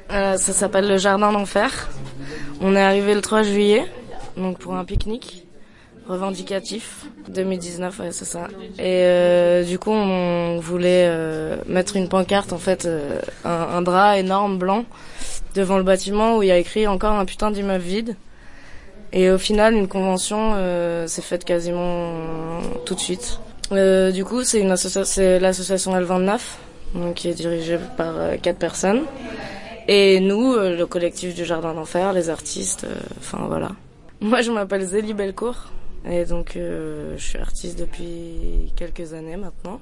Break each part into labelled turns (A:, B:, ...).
A: Ça s'appelle le Jardin d'Enfer. On est arrivé le 3 juillet, donc pour un pique-nique revendicatif. 2019, ouais, c'est ça. Et du coup, on voulait mettre une pancarte, en fait, un drap énorme blanc devant le bâtiment où il y a écrit encore un putain d'immeuble vide. Et au final, une convention s'est faite quasiment tout de suite. Du coup, c'est l'association L29, donc qui est dirigée par 4 personnes. Et nous, le collectif du Jardin d'Enfer, les artistes, enfin voilà. Moi, je m'appelle Zélie Belcourt, et donc je suis artiste depuis quelques années maintenant.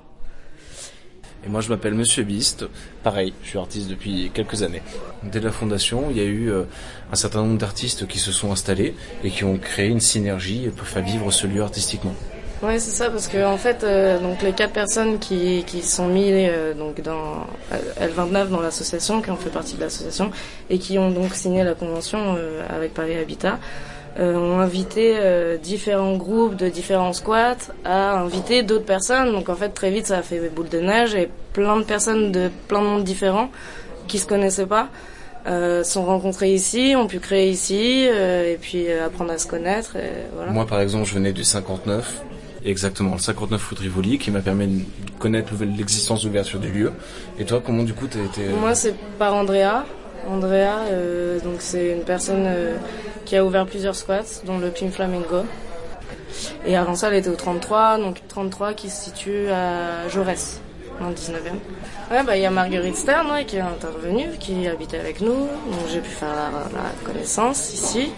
B: Et moi, je m'appelle Monsieur Beast. Pareil, je suis artiste depuis quelques années. Dès la fondation, il y a eu un certain nombre d'artistes qui se sont installés et qui ont créé une synergie pour faire vivre ce lieu artistiquement.
A: Oui, c'est ça, parce que en fait, donc les 4 personnes qui sont mises donc dans L29 dans l'association, qui ont fait partie de l'association et qui ont donc signé la convention avec Paris Habitat, ont invité différents groupes de différents squats à inviter d'autres personnes. Donc en fait, très vite, ça a fait boule de neige et plein de personnes de plein de mondes différents qui se connaissaient pas sont rencontrés ici, ont pu créer ici et puis apprendre à se connaître. Et voilà.
B: Moi, par exemple, je venais du 59. Exactement, le 59 rue de Rivoli, qui m'a permis de connaître l'existence d'ouverture du lieu. Et toi, comment du coup t'as été...
A: Moi, c'est par Andrea. Andrea, donc c'est une personne qui a ouvert plusieurs squats, dont le Pink Flamingo. Et avant ça, elle était au 33, donc 33 qui se situe à Jaurès, dans le 19e. Ouais, il y a Marguerite Stern, qui est intervenue, qui habitait avec nous, donc j'ai pu faire la connaissance ici.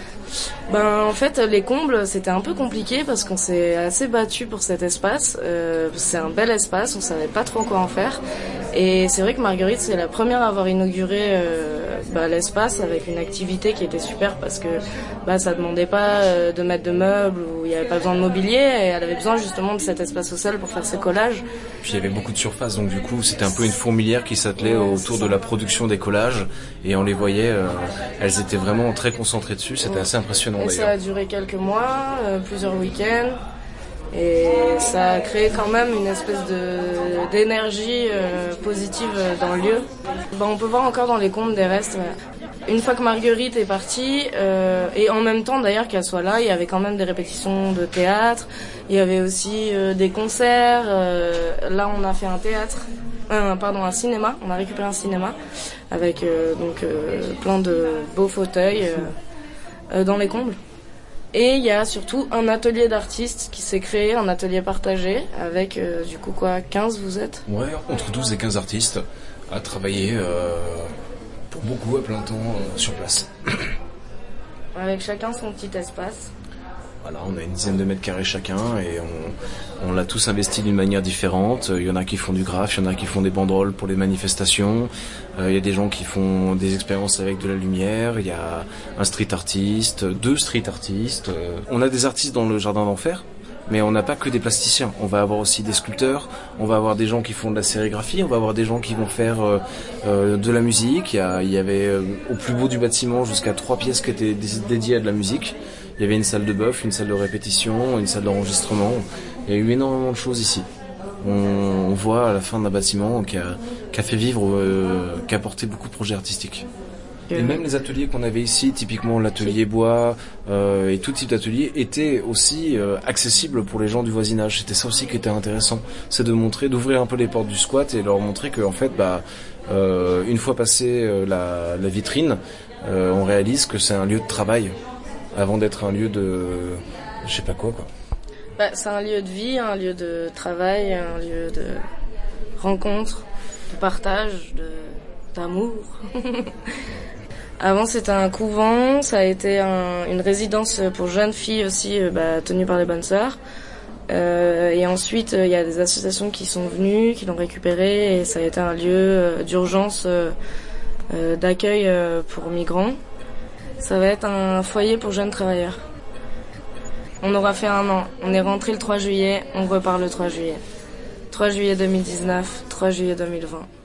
A: En fait, les combles, c'était un peu compliqué parce qu'on s'est assez battu pour cet espace. C'est un bel espace, on savait pas trop quoi en faire. Et c'est vrai que Marguerite, c'est la première à avoir inauguré l'espace avec une activité qui était super parce que ça demandait pas de mettre de meubles ou il y avait pas besoin de mobilier et elle avait besoin justement de cet espace au sol pour faire ses collages.
B: Puis il y avait beaucoup de surface, donc du coup c'était un peu une fourmilière qui s'attelait autour de la production des collages et on les voyait, elles étaient vraiment très concentrées dessus, c'était assez impressionnant
A: et
B: d'ailleurs.
A: Ça a duré quelques mois, plusieurs week-ends. Et ça a créé quand même une espèce d'énergie positive dans le lieu. On peut voir encore dans les comptes des restes. Une fois que Marguerite est partie, et en même temps d'ailleurs qu'elle soit là, il y avait quand même des répétitions de théâtre. Il y avait aussi des concerts. Là, on a fait un théâtre, un cinéma. On a récupéré un cinéma avec plein de beaux fauteuils dans les combles. Et il y a surtout un atelier d'artistes qui s'est créé, un atelier partagé, avec 15 vous êtes ?
B: Ouais, entre 12 et 15 artistes à travailler pour beaucoup à plein temps sur place.
A: Avec chacun son petit espace.
B: Voilà, on a une dizaine de mètres carrés chacun et on l'a tous investi d'une manière différente. Il y en a qui font du graphe, il y en a qui font des banderoles pour les manifestations. Il y a des gens qui font des expériences avec de la lumière. Il y a un street artiste, 2 street artistes. On a des artistes dans le Jardin d'Enfer, mais on n'a pas que des plasticiens. On va avoir aussi des sculpteurs, on va avoir des gens qui font de la sérigraphie, on va avoir des gens qui vont faire de la musique. Il y avait au plus beau du bâtiment jusqu'à 3 pièces qui étaient dédiées à de la musique. Il y avait une salle de bœuf, une salle de répétition, une salle d'enregistrement. Il y a eu énormément de choses ici. On voit à la fin d'un bâtiment qui a fait vivre, qui a porté beaucoup de projets artistiques. Et même les ateliers qu'on avait ici, typiquement l'atelier bois et tout type d'atelier, étaient aussi accessibles pour les gens du voisinage. C'était ça aussi qui était intéressant, c'est d'ouvrir un peu les portes du squat et leur montrer que en fait, une fois passé la vitrine, on réalise que c'est un lieu de travail avant d'être un lieu de, je sais pas quoi.
A: C'est un lieu de vie, un lieu de travail, un lieu de rencontre, de partage, d'amour. Avant c'était un couvent, ça a été une résidence pour jeunes filles aussi, tenue par les bonnes sœurs. Et ensuite il y a des associations qui sont venues, qui l'ont récupéré et ça a été un lieu d'urgence d'accueil pour migrants. Ça va être un foyer pour jeunes travailleurs. On aura fait 1 an. On est rentré le 3 juillet, on repart le 3 juillet. 3 juillet 2019, 3 juillet 2020.